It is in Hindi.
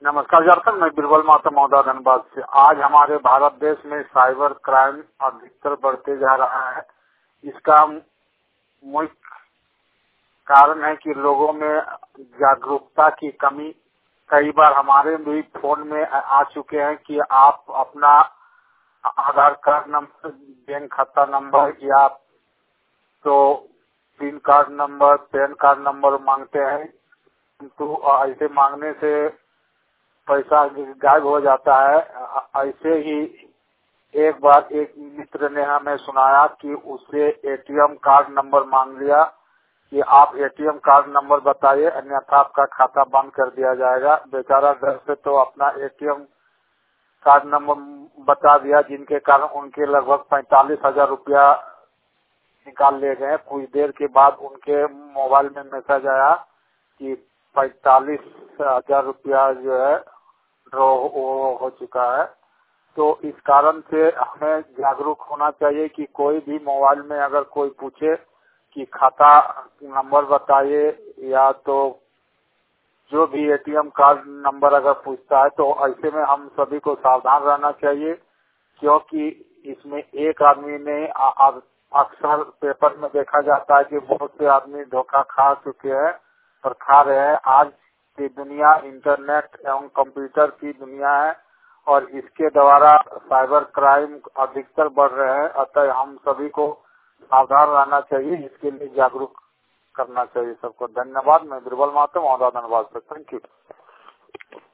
नमस्कार झारखंड, मैं बीरबल माता महोदय धनबाद से। आज हमारे भारत देश में साइबर क्राइम अधिकतर बढ़ते जा रहा है। इसका मुख्य कारण है कि लोगों में जागरूकता की कमी। कई बार हमारे भी फोन में आ चुके हैं कि आप अपना आधार कार्ड नंबर, बैंक खाता नंबर या तो PIN card number, PAN card number मांगते हैं, किंतु ऐसे मांगने से पैसा गायब हो जाता है। ऐसे ही एक बार एक मित्र ने हमें सुनाया कि उससे एटीएम कार्ड नंबर मांग लिया कि आप एटीएम कार्ड नंबर बताइए, अन्यथा आपका खाता बंद कर दिया जाएगा। बेचारा डर से तो अपना एटीएम कार्ड नंबर बता दिया, जिनके कारण उनके लगभग 45,000 रुपया निकाल ले गए। कुछ देर के बाद उनके मोबाइल में मैसेज आया कि 45,000 रुपया जो है ड्रॉ हो चुका है। तो इस कारण से हमें जागरूक होना चाहिए कि कोई भी मोबाइल में अगर कोई पूछे कि खाता नंबर बताइए या तो जो भी एटीएम कार्ड नंबर अगर पूछता है, तो ऐसे में हम सभी को सावधान रहना चाहिए, क्योंकि इसमें एक आदमी ने अक्सर पेपर में देखा जाता है कि बहुत से आदमी धोखा खा चुके हैं और खा रहे हैं। आज की दुनिया इंटरनेट एवं कंप्यूटर की दुनिया है और इसके द्वारा साइबर क्राइम अधिकतर बढ़ रहे हैं। अतः हम सभी को सावधान रहना चाहिए, इसके लिए जागरूक करना चाहिए सबको। धन्यवाद। मैं बीरबल माता महोदय धनबाद से। Thank you.